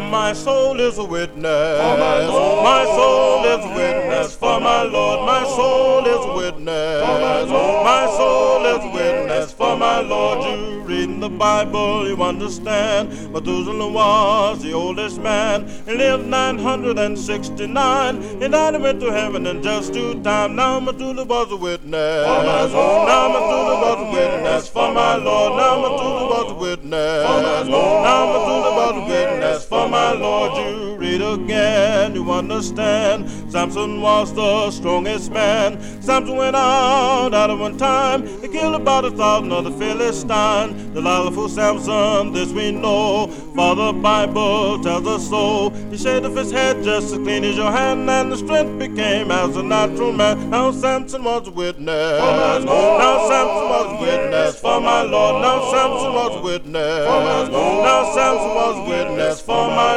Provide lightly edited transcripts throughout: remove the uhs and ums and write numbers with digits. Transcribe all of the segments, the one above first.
my soul is a witness. My soul is a witness for my Lord. My soul is a witness. My soul is a witness for my Lord. You read in the Bible, you understand. Methuselah was the oldest man. He lived 969. He died and went to heaven in just due time. Now Methuselah was a witness. Now Methuselah was a witness for my Lord. Now Methuselah was a witness. Now Methuselah was a witness for my Lord. You read again, you understand. Samson was the strongest man. Samson went out at one time. He killed about 1,000 of the Philistines. Delilah for Samson, this we know, for the Bible tells us so. He shaved off his head just as clean as your hand, and the strength became as a natural man. Now Samson was a witness. Now Samson was a witness for my Lord. Now Samson was a witness. Now Samson was a witness for my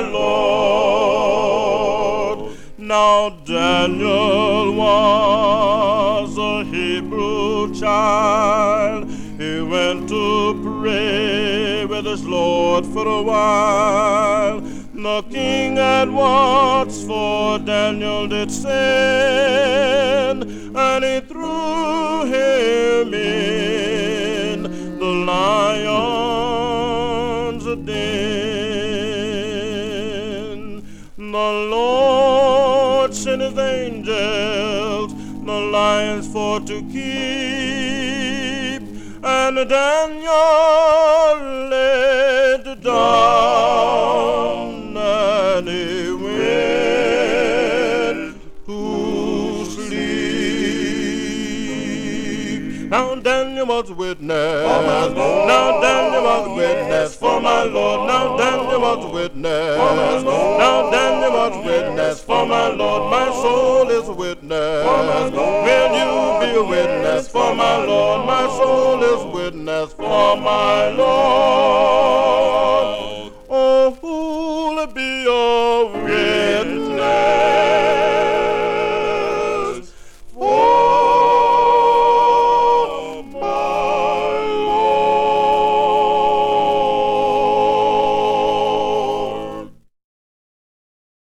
Lord. Now Daniel was a Hebrew child. He went to pray with his Lord for a while. The king at once for Daniel did send, and he threw him in the lion's den. The Lord sent his angels, the lions for to keep, and Daniel laid down, and he went to sleep. Now Daniel was a witness. Now Daniel was a witness for my Lord. Now Daniel was a witness. Now Daniel was a witness for my Lord. My soul is a witness. Will you be a witness for my Lord? My soul is a witness for my Lord. Oh, who'll it be